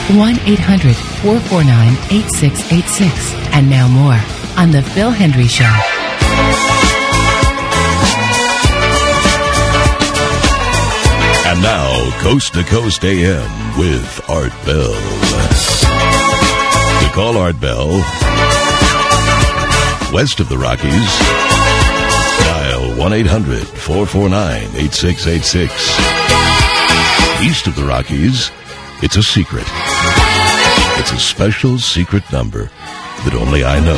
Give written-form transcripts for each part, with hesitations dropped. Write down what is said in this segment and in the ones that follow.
1-800-449-8686. And now more on The Phil Hendrie Show. And now, Coast to Coast AM with Art Bell. To call Art Bell, west of the Rockies, dial 1-800-449-8686. East of the Rockies, it's a secret. It's a special secret number that only I know.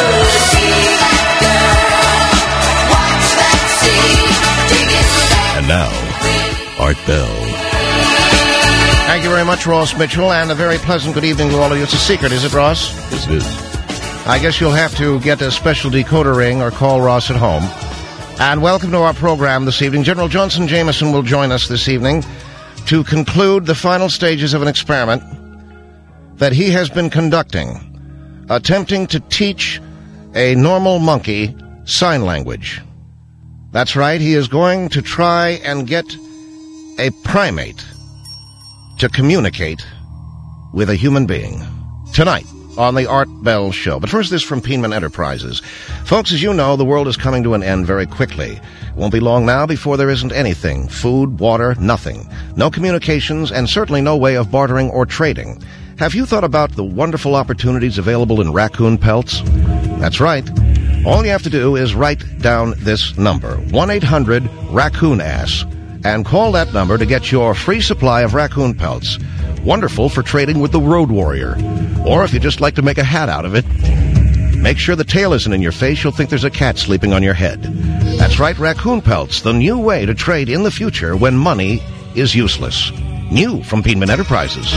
And now, Art Bell. Thank you very much, Ross Mitchell, and a very pleasant good evening to all of you. It's a secret, is it, Ross? Yes, it is. I guess you'll have to get a special decoder ring or call Ross at home. And welcome to our program this evening. General Johnson Jameson will join us this evening to conclude the final stages of an experiment that he has been conducting, attempting to teach a normal monkey sign language. That's right, he is going to try and get a primate to communicate with a human being tonight on the Art Bell Show. But first, this from Peenman Enterprises. Folks, as you know, the world is coming to an end very quickly. It won't be long now before there isn't anything. Food, water, nothing. No communications, and certainly no way of bartering or trading. Have you thought about the wonderful opportunities available in raccoon pelts? That's right. All you have to do is write down this number, 1-800-RACCOON-ASS, and call that number to get your free supply of raccoon pelts. Wonderful for trading with the Road Warrior. Or if you just like to make a hat out of it, make sure the tail isn't in your face. You'll think there's a cat sleeping on your head. That's right, raccoon pelts, the new way to trade in the future when money is useless. New from Peenman Enterprises.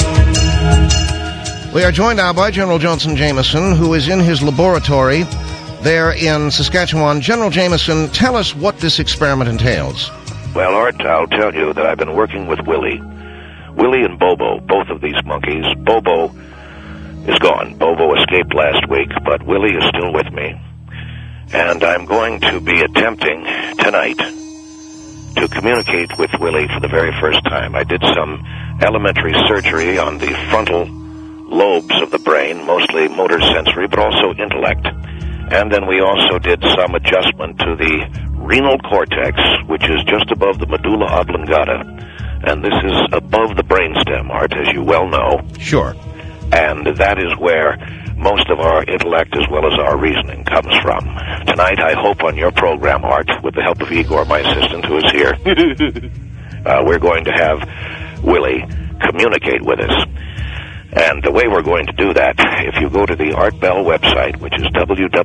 We are joined now by General Johnson Jameson, who is in his laboratory there in Saskatchewan. General Jameson, tell us what this experiment entails. Well, Art, I'll tell you that I've been working with Willie and Bobo, both of these monkeys. Bobo is gone. Bobo escaped last week, but Willie is still with me. And I'm going to be attempting tonight to communicate with Willie for the very first time. I did some elementary surgery on the frontal lobes of the brain, mostly motor sensory, but also intellect. And then we also did some adjustment to the renal cortex, which is just above the medulla oblongata. And this is above the brainstem, Art, as you well know. Sure. And that is where most of our intellect as well as our reasoning comes from. Tonight, I hope on your program, Art, with the help of Igor, my assistant, who is here, we're going to have Willie communicate with us. And the way we're going to do that, if you go to the Art Bell website, which is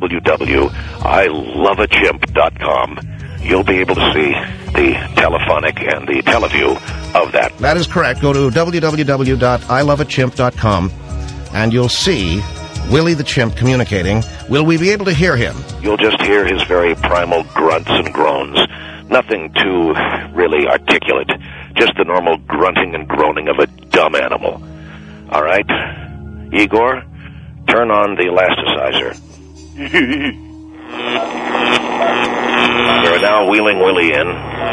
www.iloveachimp.com, you'll be able to see the telephonic and the teleview of that. That is correct. Go to www.iloveachimp.com, and you'll see Willie the Chimp communicating. Will we be able to hear him? You'll just hear his very primal grunts and groans. Nothing too really articulate. Just the normal grunting and groaning of a dumb animal. All right? Igor, turn on the elasticizer. We're now wheeling Willie in.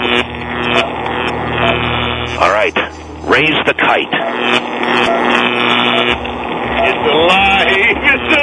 All right. Raise the kite. It's alive! It's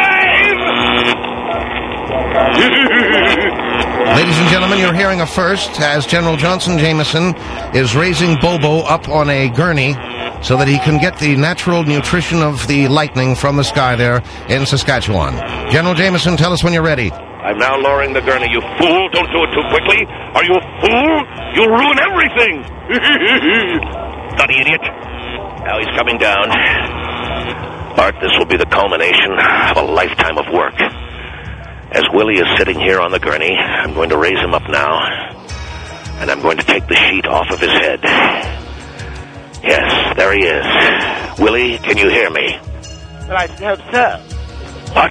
alive! Ladies and gentlemen, you're hearing a first as General Johnson Jameson is raising Bobo up on a gurney so that he can get the natural nutrition of the lightning from the sky there in Saskatchewan. General Jameson, tell us when you're ready. I'm now lowering the gurney. You fool! Don't do it too quickly. Are you a fool? You'll ruin everything! Bloody idiot. Now he's coming down. Art, this will be the culmination of a lifetime of work. As Willie is sitting here on the gurney, I'm going to raise him up now, and I'm going to take the sheet off of his head. Yes, there he is. Willie, can you hear me? Well, I hope so. What?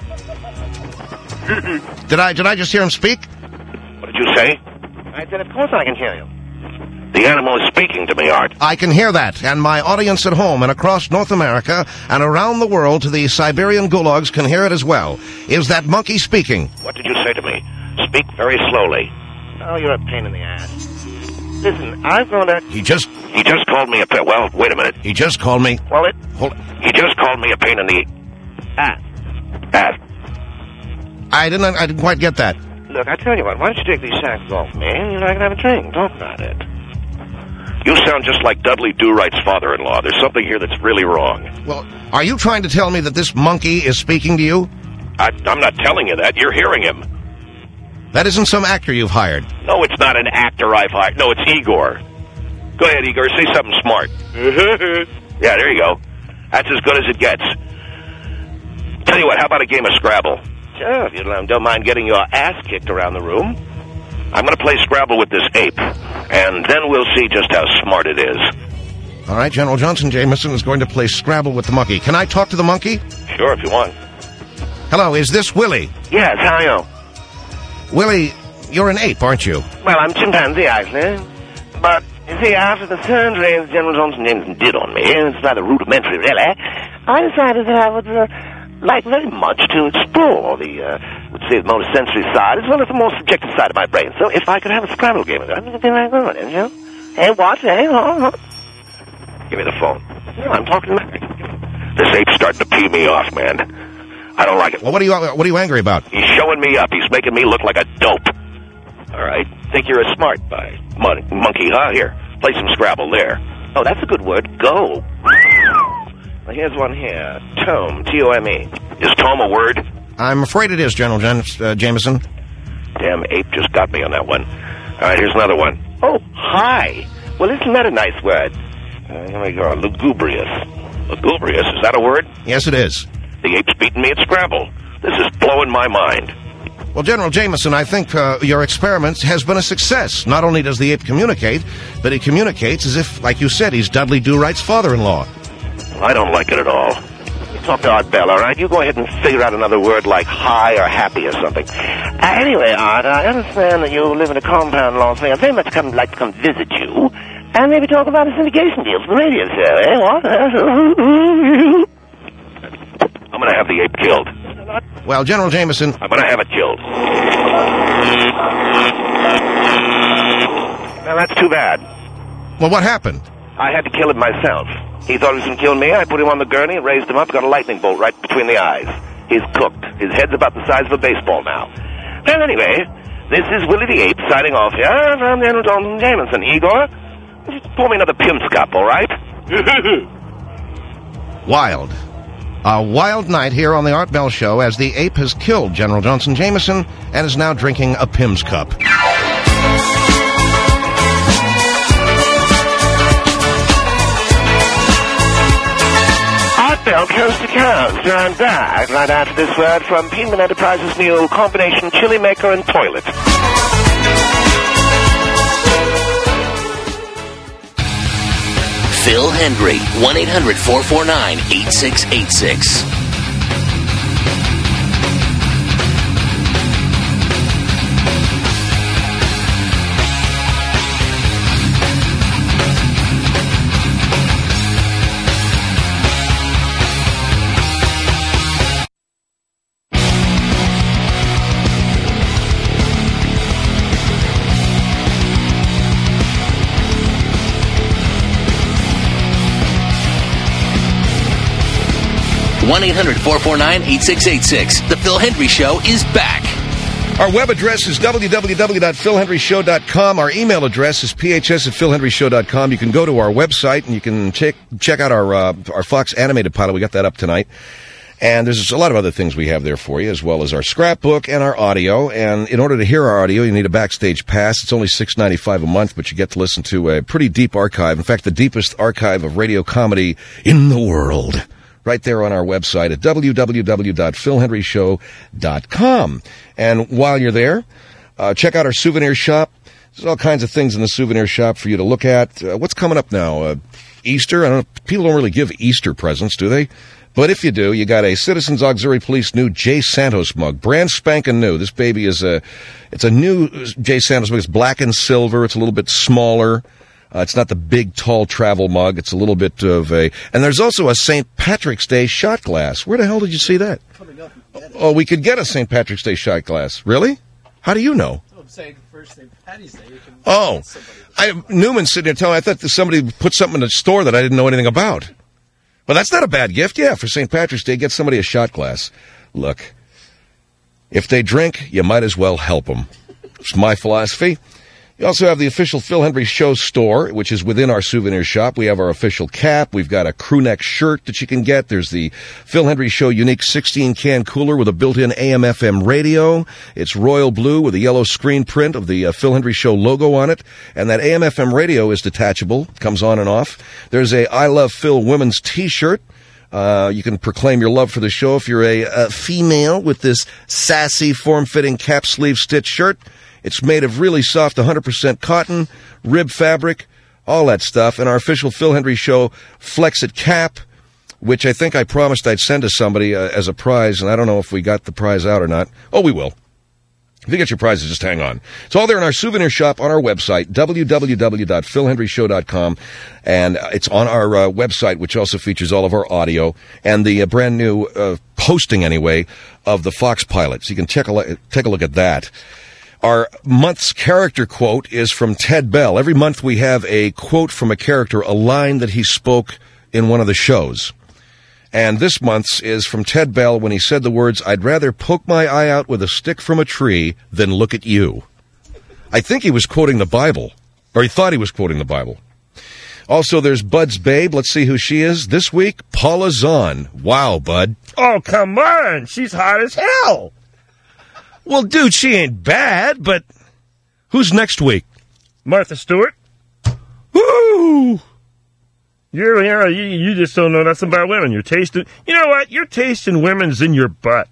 Did I just hear him speak? What did you say? I said, of course I can hear you. The animal is speaking to me, Art. I can hear that, and my audience at home and across North America and around the world to the Siberian gulags can hear it as well. Is that monkey speaking? What did you say to me? Speak very slowly. Oh, you're a pain in the ass. Listen, I'm gonna... He just called me a pain... Well, wait a minute. He just called me... Well, He just called me a pain in the... ass. I didn't quite get that. Look, I tell you what, why don't you take these sacks off me, and you know, I can have a drink. Talk about it. You sound just like Dudley Do-Right's father-in-law. There's something here that's really wrong. Well, are you trying to tell me that this monkey is speaking to you? I'm not telling you that. You're hearing him. That isn't some actor you've hired. No, it's not an actor I've hired. No, it's Igor. Go ahead, Igor. Say something smart. Yeah, there you go. That's as good as it gets. Tell you what, how about a game of Scrabble? Sure, if you don't mind getting your ass kicked around the room. I'm going to play Scrabble with this ape, and then we'll see just how smart it is. All right, General Johnson Jameson is going to play Scrabble with the monkey. Can I talk to the monkey? Sure, if you want. Hello, is this Willie? Yes, how are you? Willie, you're an ape, aren't you? Well, I'm chimpanzee, actually. But, you see, after the surgery that General Johnson Jameson did on me, it's rather rudimentary, really, I decided that I would like very much to explore the, let's say, the motor sensory side, as well as the more subjective side of my brain. So if I could have a Scrabble game with it, it'd be very good, you know? Hey, what? Hey, Give me the phone. No, I'm talking to This ape's starting to pee me off, man. I don't like it. Well, what are you angry about? He's showing me up. He's making me look like a dope. All right? Think you're a smart monkey, huh? Here, play some Scrabble there. Oh, that's a good word. Go. Well, here's one here. Tome. T-O-M-E. Is tome a word? I'm afraid it is, General Jameson. Damn ape just got me on that one. All right, here's another one. Oh, hi. Well, isn't that a nice word? Here we go. Lugubrious. Lugubrious, is that a word? Yes, it is. The ape's beating me at Scrabble. This is blowing my mind. Well, General Jameson, I think your experiment has been a success. Not only does the ape communicate, but he communicates as if, like you said, he's Dudley Do-Right's father-in-law. I don't like it at all. You talk to Art Bell, all right? You go ahead and figure out another word like high or happy or something. Anyway, Art, I understand that you live in a compound in Las Vegas. I'd very much like to come visit you and maybe talk about a syndication deal for the radio show, eh? What? I'm going to have the ape killed. Well, General Jameson... I'm going to have it killed. Now, that's too bad. Well, what happened? I had to kill him myself. He thought he was going to kill me. I put him on the gurney and raised him up, got a lightning bolt right between the eyes. He's cooked. His head's about the size of a baseball now. Well, anyway, this is Willie the Ape signing off here from General Johnson Jameson. Igor, just pour me another Pim's Cup, all right? Wild. A wild night here on the Art Bell Show as the ape has killed General Johnson Jameson and is now drinking a Pim's Cup. Art Bell Coast to Coast. I'm back right after this word from Piedmont Enterprises' new combination chili maker and toilet. Phil Hendry, 1-800-449-8686. One 1-800-449-8686. The Phil Hendry Show is back. Our web address is www.philhendryshow.com. Our email address is phs@philhendryshow.com. You can go to our website and you can check out our Fox animated pilot. We got that up tonight. And there's a lot of other things we have there for you, as well as our scrapbook and our audio. And in order to hear our audio, you need a Backstage Pass. It's only $6.95 a month, but you get to listen to a pretty deep archive. In fact, the deepest archive of radio comedy in the world. Right there on our website at www.philhendryshow.com. And while you're there, check out our souvenir shop. There's all kinds of things in the souvenir shop for you to look at. What's coming up now? Easter? I don't know. People don't really give Easter presents, do they? But if you do, you got a Citizens Auxiliary Police new Jay Santos mug. Brand spanking new. This baby is it's a new Jay Santos mug. It's black and silver. It's a little bit smaller. It's not the big, tall travel mug. It's a little bit of a... And there's also a St. Patrick's Day shot glass. Where the hell did you see that? Oh, we could get a St. Patrick's Day shot glass. Really? How do you know? I'm saying first thing, Patty's Day. You can Newman's sitting there telling me I thought somebody put something in the store that I didn't know anything about. Well, that's not a bad gift. Yeah, for St. Patrick's Day, get somebody a shot glass. Look, if they drink, you might as well help them. It's my philosophy. You also have the official Phil Hendrie Show store, which is within our souvenir shop. We have our official cap. We've got a crew neck shirt that you can get. There's the Phil Hendrie Show unique 16-can cooler with a built-in AM/FM radio. It's royal blue with a yellow screen print of the Phil Hendrie Show logo on it. And that AM/FM radio is detachable, comes on and off. There's a I Love Phil women's T-shirt. You can proclaim your love for the show if you're a female with this sassy, form-fitting cap sleeve stitch shirt. It's made of really soft 100% cotton, rib fabric, all that stuff. And our official Phil Hendrie Show Flex-It cap, which I think I promised I'd send to somebody as a prize, and I don't know if we got the prize out or not. Oh, we will. If you get your prizes, just hang on. It's all there in our souvenir shop on our website, www.philhendrieshow.com, and it's on our website, which also features all of our audio and the brand new posting, anyway, of the Fox pilot. So you can take a look at that. Our month's character quote is from Ted Bell. Every month we have a quote from a character, a line that he spoke in one of the shows. And this month's is from Ted Bell when he said the words, "I'd rather poke my eye out with a stick from a tree than look at you." I think he was quoting the Bible, or he thought he was quoting the Bible. Also, there's Bud's babe. Let's see who she is. This week, Paula Zahn. Wow, Bud. Oh, come on. She's hot as hell. Well, dude, she ain't bad, but who's next week? Martha Stewart. Woo! You just don't know nothing about women. You're tasting. You know what? Your taste in women's in your butt.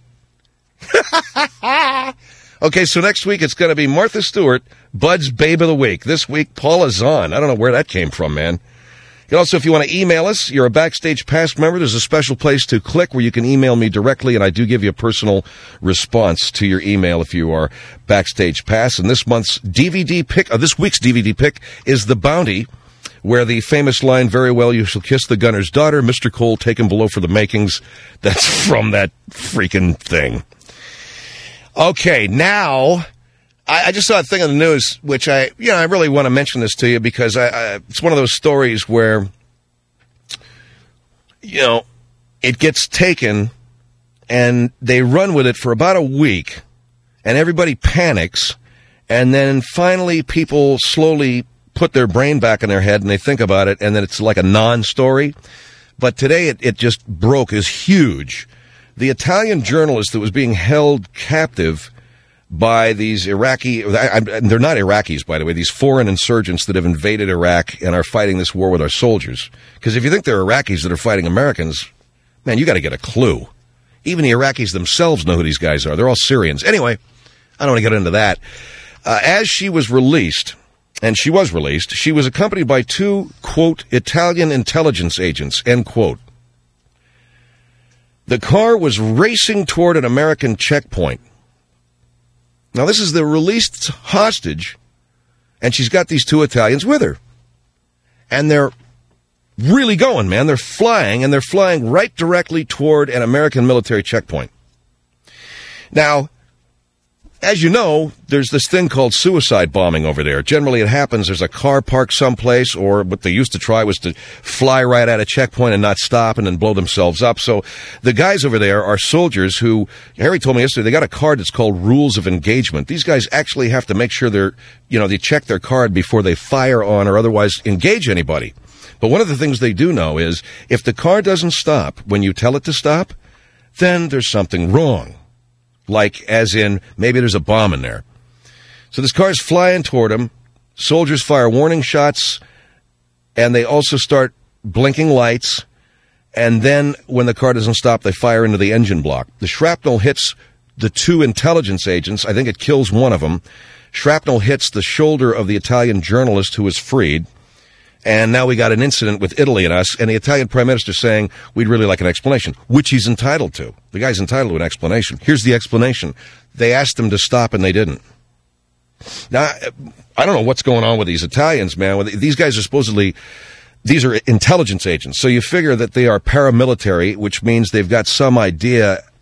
Okay, so next week it's going to be Martha Stewart, Bud's Babe of the Week. This week, Paula Zahn. I don't know where that came from, man. Also, if you want to email us, you're a Backstage Pass member, there's a special place to click where you can email me directly, and I do give you a personal response to your email if you are Backstage Pass. And this week's DVD pick is The Bounty, where the famous line, "Very well, you shall kiss the gunner's daughter, Mr. Cole taken below for the makings," that's from that freaking thing. Okay, now, I just saw a thing on the news, which I really want to mention this to you because it's one of those stories where, it gets taken and they run with it for about a week and everybody panics, and then finally people slowly put their brain back in their head and they think about it, and then it's like a non-story. But today it just broke as huge. The Italian journalist that was being held captive by these Iraqi, they're not Iraqis, by the way, these foreign insurgents that have invaded Iraq and are fighting this war with our soldiers. Because if you think they're Iraqis that are fighting Americans, man, you got to get a clue. Even the Iraqis themselves know who these guys are. They're all Syrians. Anyway, I don't want to get into that. As she was released, and she was released, she was accompanied by two, quote, Italian intelligence agents, end quote. The car was racing toward an American checkpoint. Now, this is the released hostage, and she's got these two Italians with her. And they're really going, man. They're flying, and they're flying right directly toward an American military checkpoint. Now, as you know, there's this thing called suicide bombing over there. Generally, it happens, there's a car parked someplace, or what they used to try was to fly right at a checkpoint and not stop and then blow themselves up. So the guys over there are soldiers who, Harry told me yesterday, they got a card that's called Rules of Engagement. These guys actually have to make sure they check their card before they fire on or otherwise engage anybody. But one of the things they do know is if the car doesn't stop when you tell it to stop, then there's something wrong. Like, as in, maybe there's a bomb in there. So this car's flying toward them. Soldiers fire warning shots, and they also start blinking lights. And then, when the car doesn't stop, they fire into the engine block. The shrapnel hits the two intelligence agents. I think it kills one of them. Shrapnel hits the shoulder of the Italian journalist who is freed. And now we got an incident with Italy and us, and the Italian Prime Minister saying, we'd really like an explanation, which he's entitled to. The guy's entitled to an explanation. Here's the explanation. They asked him to stop, and they didn't. Now, I don't know what's going on with these Italians, man. These guys are these are intelligence agents, so you figure that they are paramilitary, which means they've got some idea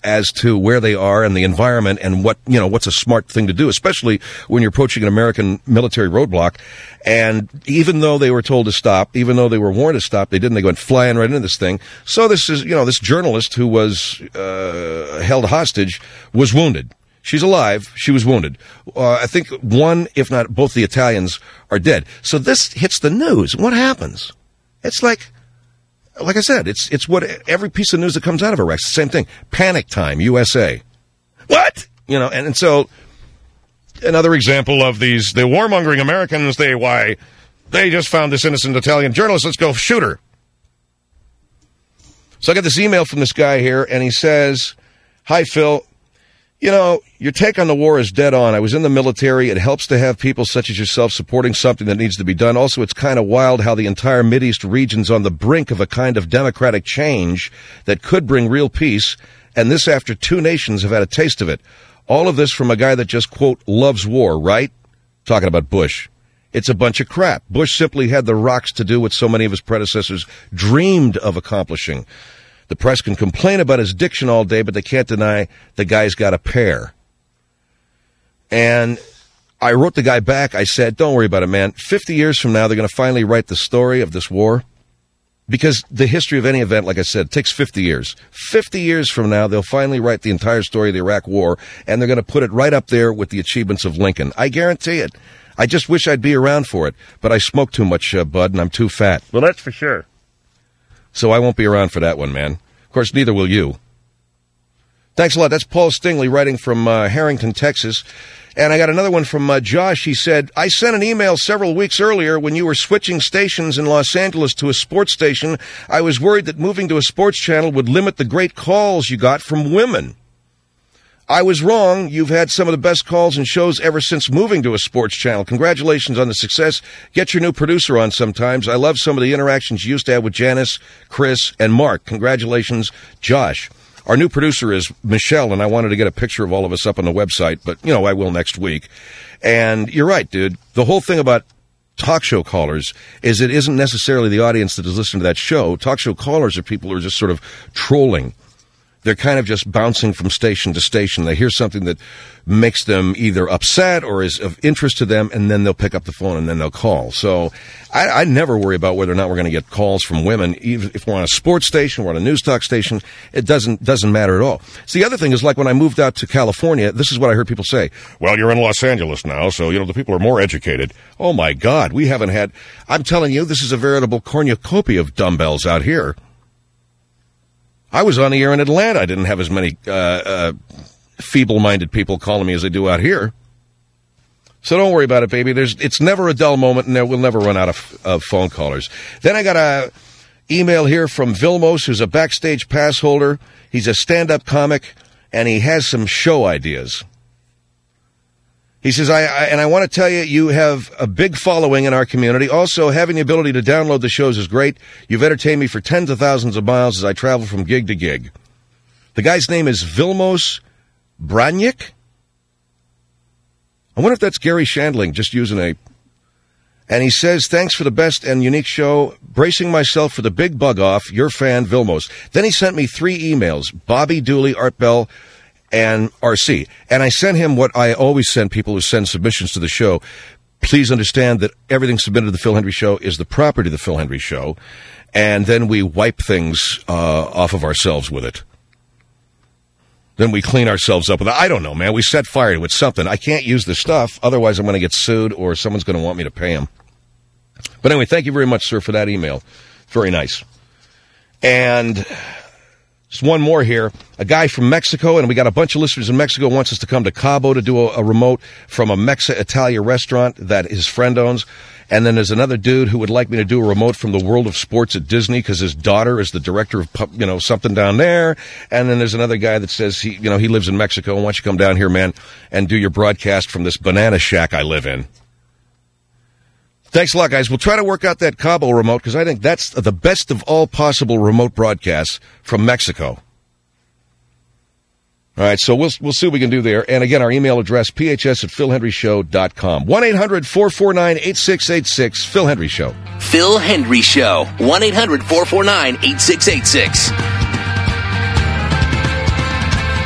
as to where they are and the environment and what's a smart thing to do, especially when you're approaching an American military roadblock. And even though they were told to stop, even though they were warned to stop, they didn't. They went flying right into this thing. So this is, this journalist who was held hostage was wounded. She's alive. She was wounded. I think one, if not both the Italians are dead. So this hits the news. What happens? It's like I said, it's what every piece of news that comes out of Iraq. It's the same thing. Panic time, USA. What? And so another example of the warmongering Americans, they just found this innocent Italian journalist. Let's go shoot her. So I got this email from this guy here, and he says, "Hi, Phil. Your take on the war is dead on. I was in the military. It helps to have people such as yourself supporting something that needs to be done. Also, it's kind of wild how the entire Mideast region's on the brink of a kind of democratic change that could bring real peace, and this after two nations have had a taste of it. All of this from a guy that just, quote, loves war, right?" Talking about Bush. It's a bunch of crap. Bush simply had the rocks to do what so many of his predecessors dreamed of accomplishing. The press can complain about his diction all day, but they can't deny the guy's got a pair. And I wrote the guy back. I said, don't worry about it, man. 50 years from now, they're going to finally write the story of this war. Because the history of any event, like I said, takes 50 years. 50 years from now, they'll finally write the entire story of the Iraq War, and they're going to put it right up there with the achievements of Lincoln. I guarantee it. I just wish I'd be around for it. But I smoke too much, Bud, and I'm too fat. Well, that's for sure. So I won't be around for that one, man. Of course, neither will you. Thanks a lot. That's Paul Stingley writing from Harrington, Texas. And I got another one from Josh. He said, "I sent an email several weeks earlier when you were switching stations in Los Angeles to a sports station. I was worried that moving to a sports channel would limit the great calls you got from women. I was wrong. You've had some of the best calls and shows ever since moving to a sports channel. Congratulations on the success. Get your new producer on sometimes. I love some of the interactions you used to have with Janice, Chris, and Mark. Congratulations, Josh." Our new producer is Michelle, and I wanted to get a picture of all of us up on the website, but, I will next week. And you're right, dude. The whole thing about talk show callers is it isn't necessarily the audience that is listening to that show. Talk show callers are people who are just sort of trolling. They're kind of just bouncing from station to station. They hear something that makes them either upset or is of interest to them, and then they'll pick up the phone and then they'll call. So I never worry about whether or not we're going to get calls from women. Even if we're on a sports station, we're on a news talk station, it doesn't matter at all. So the other thing is, like when I moved out to California, this is what I heard people say. "Well, you're in Los Angeles now, so, the people are more educated." Oh, my God. We haven't had, I'm telling you, this is a veritable cornucopia of dumbbells out here. I was on the air in Atlanta. I didn't have as many feeble-minded people calling me as they do out here. So don't worry about it, baby. It's never a dull moment, and we'll never run out of phone callers. Then I got a email here from Vilmos, who's a backstage pass holder. He's a stand-up comic, and he has some show ideas. He says, I want to tell you, you have a big following in our community. Also, having the ability to download the shows is great. You've entertained me for tens of thousands of miles as I travel from gig to gig. The guy's name is Vilmos Braniak. I wonder if that's Gary Shandling, just using a... And he says, "Thanks for the best and unique show. Bracing myself for the big bug off. Your fan, Vilmos." Then he sent me 3 emails, Bobby, Dooley, Art Bell, and RC. And I sent him what I always send people who send submissions to the show. Please understand that everything submitted to the Phil Hendry Show is the property of the Phil Hendry Show, and then we wipe things off of ourselves with it. Then we clean ourselves up with it. I don't know, man. We set fire to it, something. I can't use this stuff, otherwise I'm going to get sued or someone's going to want me to pay him. But anyway, thank you very much, sir, for that email. Very nice. And... just one more here. A guy from Mexico, and we got a bunch of listeners in Mexico, wants us to come to Cabo to do a remote from a Mexa Italia restaurant that his friend owns. And then there's another dude who would like me to do a remote from the world of sports at Disney because his daughter is the director of, something down there. And then there's another guy that says he lives in Mexico and wants you to come down here, man, and do your broadcast from this banana shack I live in. Thanks a lot, guys. We'll try to work out that Cabo remote because I think that's the best of all possible remote broadcasts from Mexico. All right, so we'll see what we can do there. And again, our email address, phs@philhendryshow.com. 1-800-449-8686, Phil Hendry Show. Phil Hendry Show. 1-800-449-8686.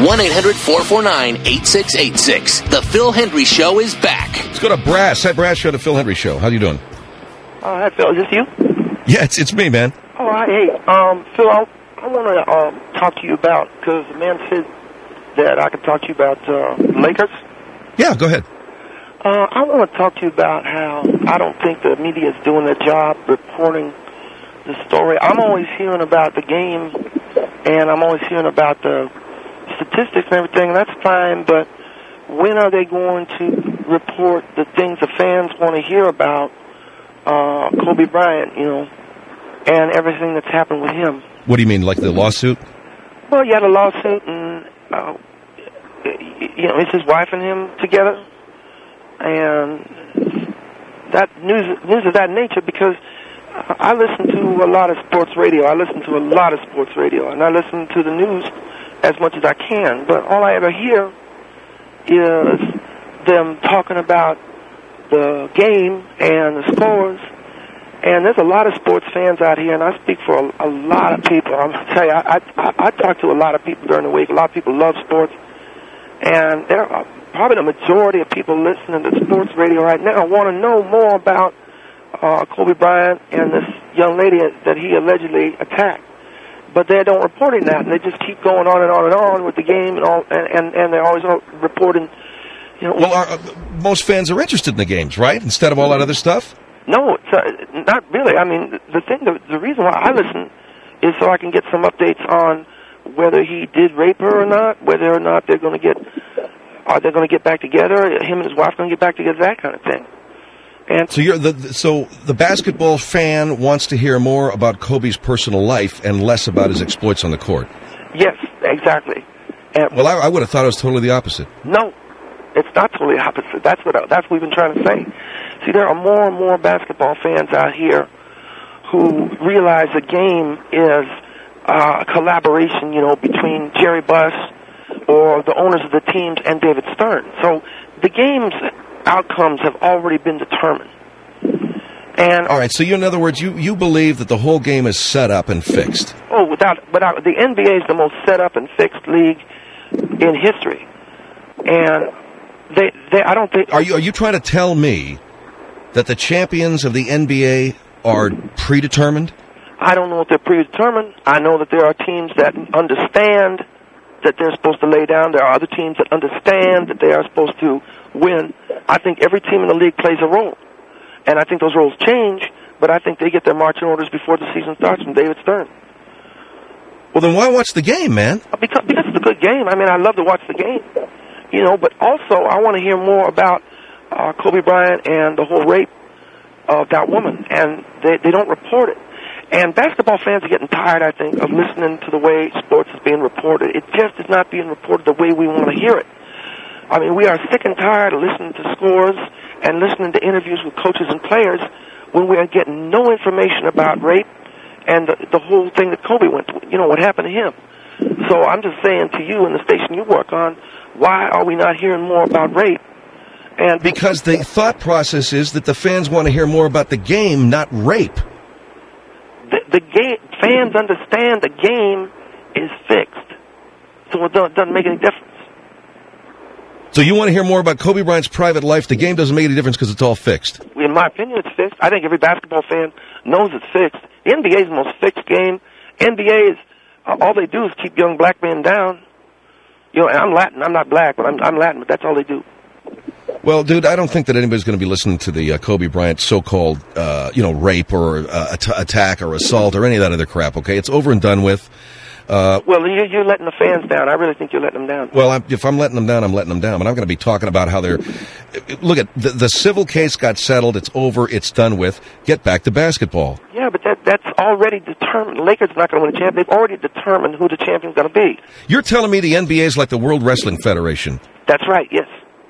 1-800-449-8686. The Phil Hendry Show is back. Let's go to Brass. Hi, Brass. You're the Phil Hendry Show. How you doing? Hi, Phil. Is this you? Yeah, it's me, man. Oh, hey, Phil, I want to talk to you about, because the man said that I could talk to you about Lakers. Yeah, go ahead. I want to talk to you about how I don't think the media is doing their job reporting the story. I'm always hearing about the game, and I'm always hearing about the statistics and everything, and that's fine, but when are they going to report the things the fans want to hear about Kobe Bryant, and everything that's happened with him? What do you mean, like the lawsuit? Well, you had a lawsuit, and it's his wife and him together, and that news of that nature. Because I listen to a lot of sports radio. And I listen to the news as much as I can. But all I ever hear is them talking about the game and the scores. And there's a lot of sports fans out here, and I speak for a lot of people. I'm going to tell you, I talk to a lot of people during the week. A lot of people love sports. And there are probably the majority of people listening to sports radio right now want to know more about Kobe Bryant and this young lady that he allegedly attacked. But they don't reporting that, and they just keep going on and on and on with the game, and all, and they're always reporting. Well, most fans are interested in the games, right? Instead of all that other stuff. No, it's not really. I mean, the reason why I listen is so I can get some updates on whether he did rape her or not, whether or not are they going to get back together, him and his wife going to get back together, that kind of thing. And so the basketball fan wants to hear more about Kobe's personal life and less about his exploits on the court. Yes, exactly. And well, I would have thought it was totally the opposite. No, it's not totally the opposite. That's what we've been trying to say. See, there are more and more basketball fans out here who realize the game is a collaboration, between Jerry Buss or the owners of the teams and David Stern. So the game's outcomes have already been determined. And all right, so in other words, you believe that the whole game is set up and fixed. Oh, without the NBA is the most set up and fixed league in history. And I don't think. Are you trying to tell me that the champions of the NBA are predetermined? I don't know if they're predetermined. I know that there are teams that understand that they're supposed to lay down. There are other teams that understand that they are supposed to win. I think every team in the league plays a role. And I think those roles change, but I think they get their marching orders before the season starts from David Stern. Well, then why watch the game, man? Because it's a good game. I mean, I love to watch the game. But also I want to hear more about Kobe Bryant and the whole rape of that woman, and they don't report it. And basketball fans are getting tired, I think, of listening to the way sports is being reported. It just is not being reported the way we want to hear it. I mean, we are sick and tired of listening to scores and listening to interviews with coaches and players when we are getting no information about rape and the whole thing that Kobe went through, what happened to him. So I'm just saying to you and the station you work on, why are we not hearing more about rape? And because the thought process is that the fans want to hear more about the game, not rape. The game, fans understand the game is fixed, so it doesn't make any difference. So you want to hear more about Kobe Bryant's private life? The game doesn't make any difference because it's all fixed. In my opinion, it's fixed. I think every basketball fan knows it's fixed. The NBA is the most fixed game. NBA is all they do is keep young black men down. And I'm Latin. I'm not black, but I'm Latin. But that's all they do. Well, dude, I don't think that anybody's going to be listening to the Kobe Bryant so-called, rape or attack or assault or any of that other crap. Okay, it's over and done with. Well, you're letting the fans down. I really think you're letting them down. Well, if I'm letting them down, I'm letting them down. But I'm going to be talking about how they're... Look, at the civil case got settled. It's over. It's done with. Get back to basketball. Yeah, but that's already determined. The Lakers are not going to win a champion. They've already determined who the champion's going to be. You're telling me the NBA is like the World Wrestling Federation? That's right, yes.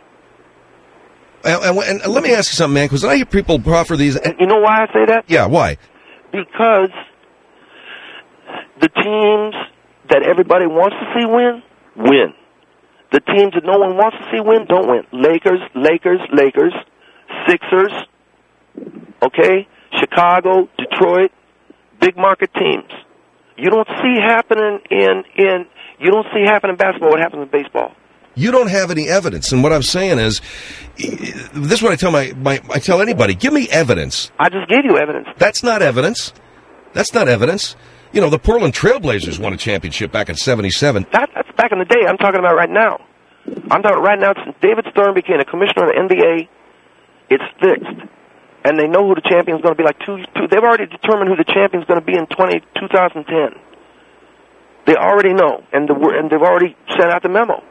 And let me ask you something, man, because I hear people proffer these... And you know why I say that? Yeah, why? Because the teams that everybody wants to see win. The teams that no one wants to see win, don't win. Lakers, Sixers, okay? Chicago, Detroit, big market teams. You don't see happening in You don't see happen in basketball what happens in baseball. You don't have any evidence, and what I'm saying is, this is what I tell I tell anybody: give me evidence. I just gave you evidence. That's not evidence. That's not evidence. You know, the Portland Trailblazers won a championship back in '77. That's back in the day. I'm talking about right now. I'm talking right now. Since David Stern became a commissioner of the NBA, it's fixed, and they know who the champion is going to be. They've already determined who the champion is going to be in 2010. They already know, and they've already sent out the memo.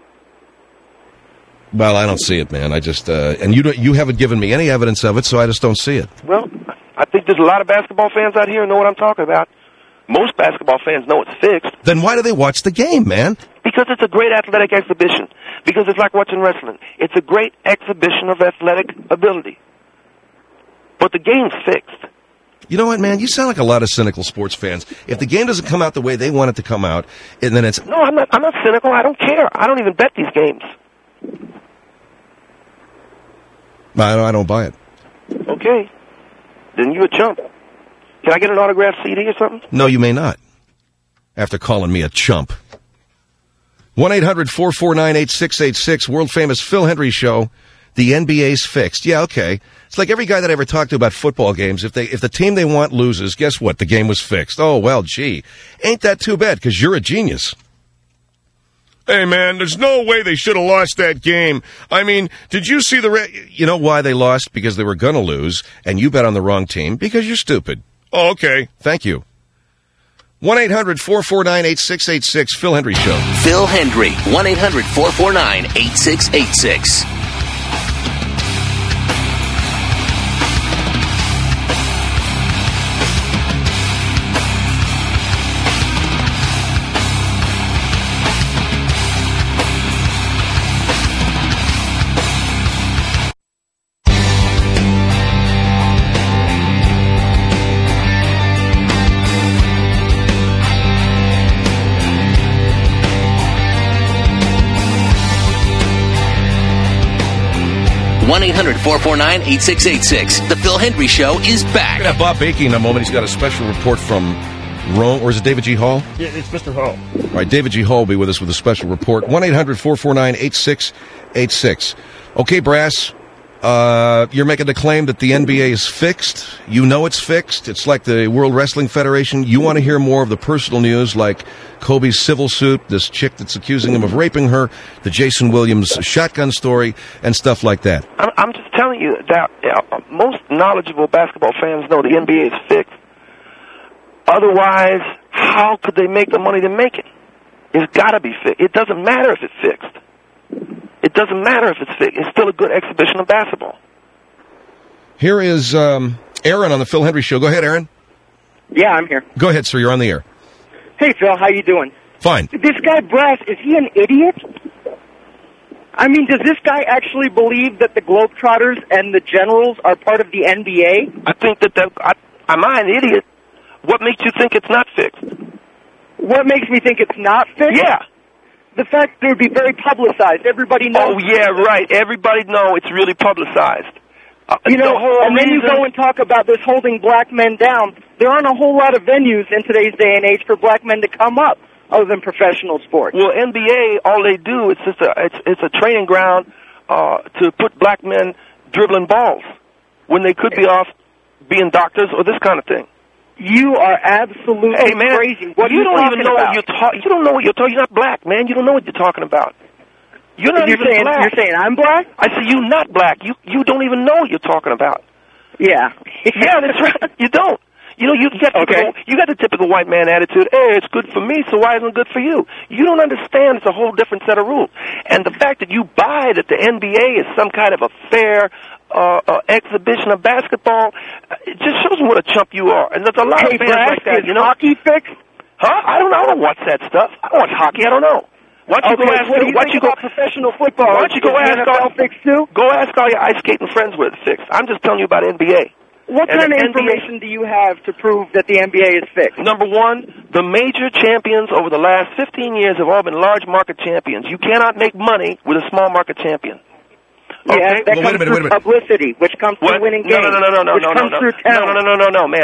Well, I don't see it, man. I just and you haven't given me any evidence of it, so I just don't see it. Well, I think there's a lot of basketball fans out here who know what I'm talking about. Most basketball fans know it's fixed. Then why do they watch the game, man? Because it's a great athletic exhibition. Because it's like watching wrestling. It's a great exhibition of athletic ability. But the game's fixed. You know what, man? You sound like a lot of cynical sports fans. If the game doesn't come out the way they want it to come out, and then it's... No, I'm not cynical. I don't care. I don't even bet these games. I don't buy it. Okay. Then you a chump. Can I get an autographed CD or something? No, you may not. After calling me a chump. 1-800-449-8686, world-famous Phil Hendry Show. The NBA's fixed. Yeah, okay. It's like every guy that I ever talked to about football games, if the team they want loses, guess what? The game was fixed. Oh, well, gee. Ain't that too bad, because you're a genius. Hey, man, there's no way they should have lost that game. I mean, did you see you know why they lost? Because they were going to lose, and you bet on the wrong team because you're stupid. Oh, okay. Thank you. 1-800-449-8686, Phil Hendry Show. Phil Hendry, 1-800-449-8686. 1-800-449-8686. The Phil Hendry Show is back. We're going to have Bob Baking in a moment. He's got a special report from Rome. Or is it David G. Hall? Yeah, it's Mr. Hall. All right, David G. Hall will be with us with a special report. 1-800-449-8686. Okay, Brass, you're making the claim that the NBA is fixed. You know it's fixed. It's like the World Wrestling Federation. You want to hear more of the personal news, like Kobe's civil suit, this chick that's accusing him of raping her, the Jason Williams shotgun story, and stuff like that. I'm just telling you that most knowledgeable basketball fans know the NBA is fixed. Otherwise, how could they make the money to make it? It's got to be fixed. It doesn't matter if it's fixed. It doesn't matter if it's fixed. It's still a good exhibition of basketball. Here is Aaron on the Phil Hendry Show. Go ahead, Aaron. Yeah, I'm here. Go ahead, sir. You're on the air. Hey, Phil, how you doing? Fine. This guy, Brass, is he an idiot? I mean, does this guy actually believe that the Globetrotters and the Generals are part of the NBA? I think am I an idiot? What makes you think it's not fixed? What makes me think it's not fixed? Yeah. The fact that it would be very publicized. Everybody knows. Oh, yeah, right. Everybody knows it's really publicized. And then you go and talk about this holding black men down. There aren't a whole lot of venues in today's day and age for black men to come up other than professional sports. Well, NBA, all they do, it's a training ground to put black men dribbling balls when they could be off being doctors or this kind of thing. You are absolutely crazy. What you are don't even know about? You don't know what you're talking. You're not black, man. You don't know what you're talking about. You're not even black. You're saying I'm black? I say you're not black. You don't even know what you're talking about. Yeah. Yeah, that's right. You don't. You know, you got the typical white man attitude. Hey, it's good for me, so why isn't it good for you? You don't understand. It's a whole different set of rules. And the fact that you buy that the NBA is some kind of a fair exhibition of basketball, it just shows what a chump you are. And there's a lot of fans like that. Is hockey fixed? Huh? I don't know. I don't watch that stuff. I don't watch hockey. I don't know. Why don't you go ask? What do you think about professional football? Why don't you go ask all fixed too? Go ask all your ice skating friends where it's fixed. I'm just telling you about NBA. What kind of information do you have to prove that the NBA is fixed? Number one, the major champions over the last 15 years have all been large market champions. You cannot make money with a small market champion. Okay? Yeah, that comes through publicity, which comes through winning games. No, man.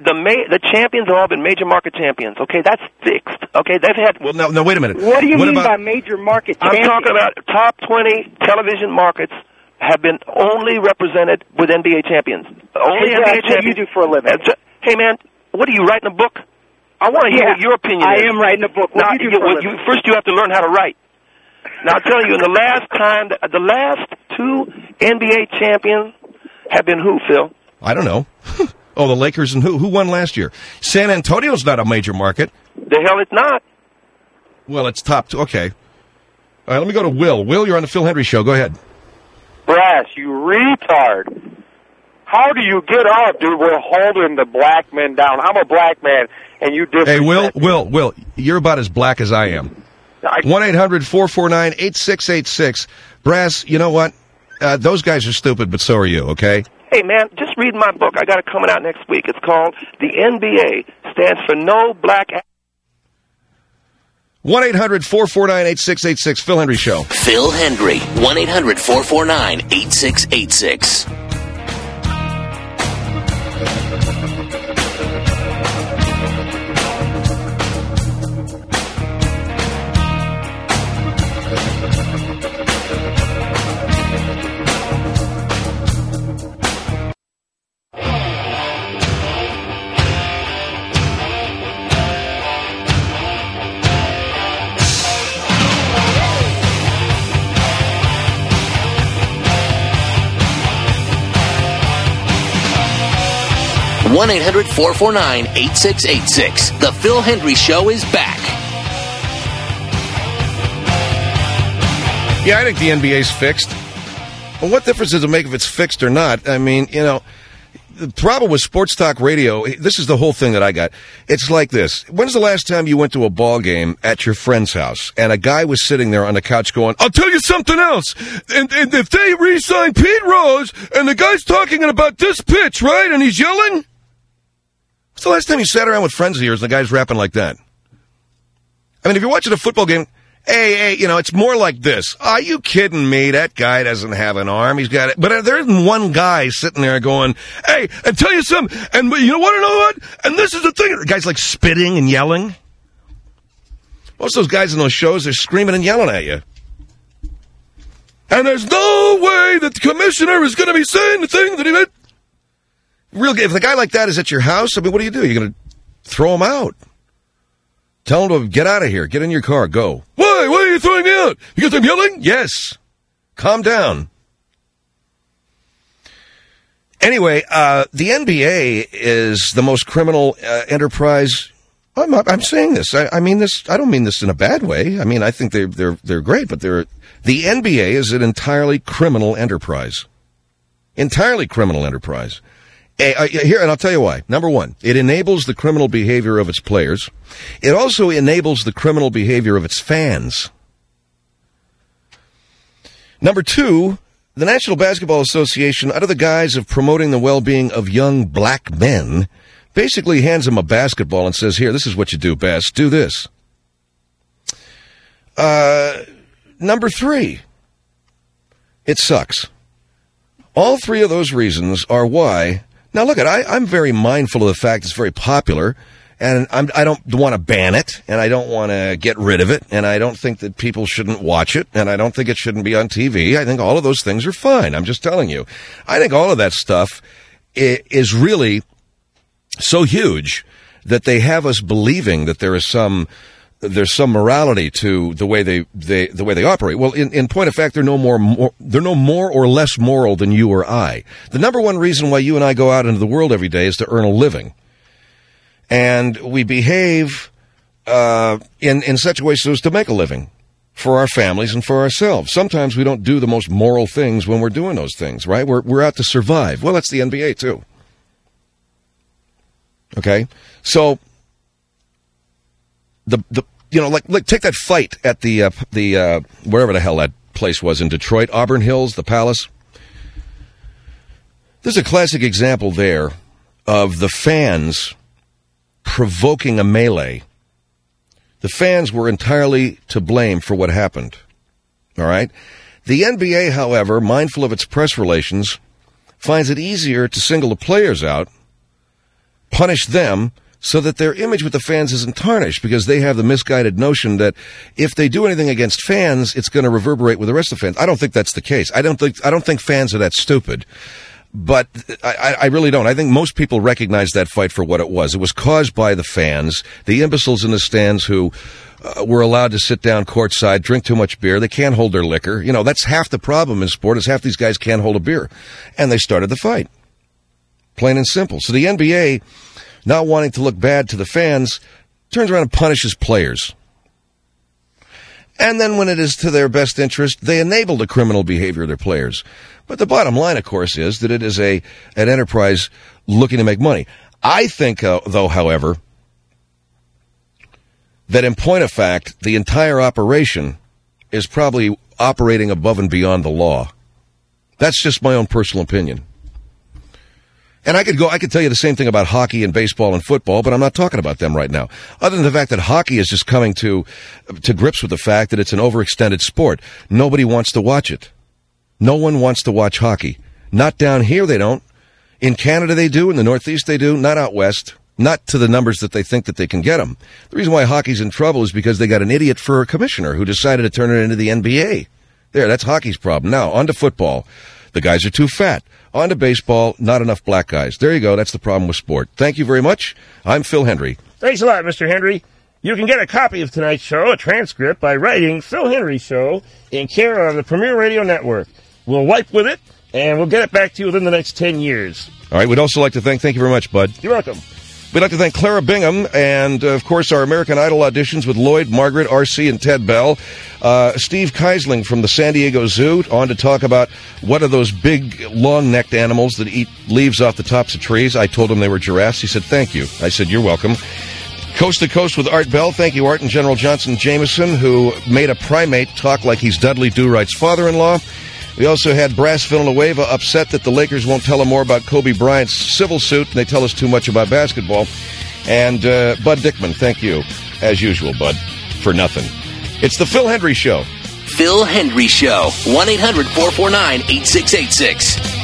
the champions have all been major market champions. Okay, that's fixed. Okay, they've had. Well, no, wait a minute. What do you mean by major market champions? I'm talking about top 20 television markets have been only represented with NBA champions. Only NBA champions. What do you do for a living? Hey, man, what are you writing a book? I want to hear what your opinion is. I am writing a book. What do you do for a living? First, you have to learn how to write. Now, I'll tell you, in the last 2 NBA champions have been who, Phil? I don't know. Oh, the Lakers and who? Who won last year? San Antonio's not a major market. The hell it's not. Well, it's top 2. Okay. All right, let me go to Will. Will, you're on the Phil Hendry Show. Go ahead. Brass, you retard. How do you get up, dude? We're holding the black men down. I'm a black man, and you disrespect Hey, Will, you're about as black as I am. 1-800-449-8686. Brass, you know what? Those guys are stupid, but so are you, okay? Hey, man, just read my book. I got it coming out next week. It's called The NBA Stands for No Black... 1-800-449-8686. Phil Hendry Show. Phil Hendry. 1-800-449-8686. One 1-800-449-8686. The Phil Hendry Show is back. Yeah, I think the NBA's fixed. Well, what difference does it make if it's fixed or not? I mean, you know, the problem with sports talk radio, this is the whole thing that I got. It's like this. When's the last time you went to a ball game at your friend's house and a guy was sitting there on the couch going, I'll tell you something else. And if they re-sign Pete Rose and the guy's talking about this pitch, right, and he's yelling? When's the last time you sat around with friends of yours and the guy's rapping like that? I mean, if you're watching a football game, hey, you know, it's more like this. Are you kidding me? That guy doesn't have an arm. He's got it. But there isn't one guy sitting there going, hey, and tell you something, and you want to know what? And this is the thing. The guy's like spitting and yelling. Most of those guys in those shows, they're screaming and yelling at you. And there's no way that the commissioner is going to be saying the thing that he meant. If a guy like that is at your house, I mean, what do? You're going to throw him out. Tell him to get out of here. Get in your car. Go. Why? Why are you throwing me out? Because I'm yelling? Yes. Calm down. Anyway, the NBA is the most criminal enterprise. I'm saying this. I mean this. I don't mean this in a bad way. I mean, I think they're great, but the NBA is an entirely criminal enterprise. Entirely criminal enterprise. Here, and I'll tell you why. Number one, it enables the criminal behavior of its players. It also enables the criminal behavior of its fans. Number two, the National Basketball Association, under the guise of promoting the well-being of young black men, basically hands them a basketball and says, here, this is what you do best. Do this. Number three, it sucks. All three of those reasons are why... Now, look, I'm very mindful of the fact it's very popular, and I don't want to ban it, and I don't want to get rid of it, and I don't think that people shouldn't watch it, and I don't think it shouldn't be on TV. I think all of those things are fine. I'm just telling you. I think all of that stuff is really so huge that they have us believing that there's some morality to the way they operate. Well, in point of fact, they're no more or less moral than you or I. The number one reason why you and I go out into the world every day is to earn a living, and we behave in such a way so as to make a living for our families and for ourselves. Sometimes we don't do the most moral things when we're doing those things, right? We're out to survive. Well, that's the NBA too. Okay, so. Like take that fight at the wherever the hell that place was in Detroit, Auburn Hills, the Palace. There's a classic example there of the fans provoking a melee. The fans were entirely to blame for what happened. All right? The NBA, however, mindful of its press relations, finds it easier to single the players out punish them so that their image with the fans isn't tarnished, because they have the misguided notion that if they do anything against fans, it's going to reverberate with the rest of the fans. I don't think that's the case. I don't think fans are that stupid. But I really don't. I think most people recognize that fight for what it was. It was caused by the fans, the imbeciles in the stands who were allowed to sit down courtside, drink too much beer. They can't hold their liquor. You know, that's half the problem in sport, is half these guys can't hold a beer. And they started the fight. Plain and simple. So the NBA, not wanting to look bad to the fans, turns around and punishes players. And then when it is to their best interest, they enable the criminal behavior of their players. But the bottom line, of course, is that it is an enterprise looking to make money. I think, though, however, that in point of fact, the entire operation is probably operating above and beyond the law. That's just my own personal opinion. And I could tell you the same thing about hockey and baseball and football, but I'm not talking about them right now. Other than the fact that hockey is just coming to grips with the fact that it's an overextended sport. Nobody wants to watch it. No one wants to watch hockey. Not down here, they don't. In Canada, they do. In the Northeast, they do. Not out west. Not to the numbers that they think that they can get them. The reason why hockey's in trouble is because they got an idiot for a commissioner who decided to turn it into the NBA. There, that's hockey's problem. Now, on to football. The guys are too fat. On to baseball, not enough black guys. There you go. That's the problem with sport. Thank you very much. I'm Phil Hendry. Thanks a lot, Mr. Hendry. You can get a copy of tonight's show, a transcript, by writing Phil Hendry Show in care of the Premier Radio Network. We'll wipe with it, and we'll get it back to you within the next 10 years. All right. We'd also like to thank you very much, Bud. You're welcome. We'd like to thank Clara Bingham and, of course, our American Idol auditions with Lloyd, Margaret, R.C., and Ted Bell. Steve Keisling from the San Diego Zoo on to talk about what are those big, long-necked animals that eat leaves off the tops of trees. I told him they were giraffes. He said, thank you. I said, you're welcome. Coast to Coast with Art Bell. Thank you, Art and General Johnson Jameson, who made a primate talk like he's Dudley Do-Right's father-in-law. We also had Brass Villanueva upset that the Lakers won't tell him more about Kobe Bryant's civil suit, and they tell us too much about basketball. And Bud Dickman, thank you, as usual, Bud, for nothing. It's the Phil Hendry Show. Phil Hendry Show, 1-800-449-8686.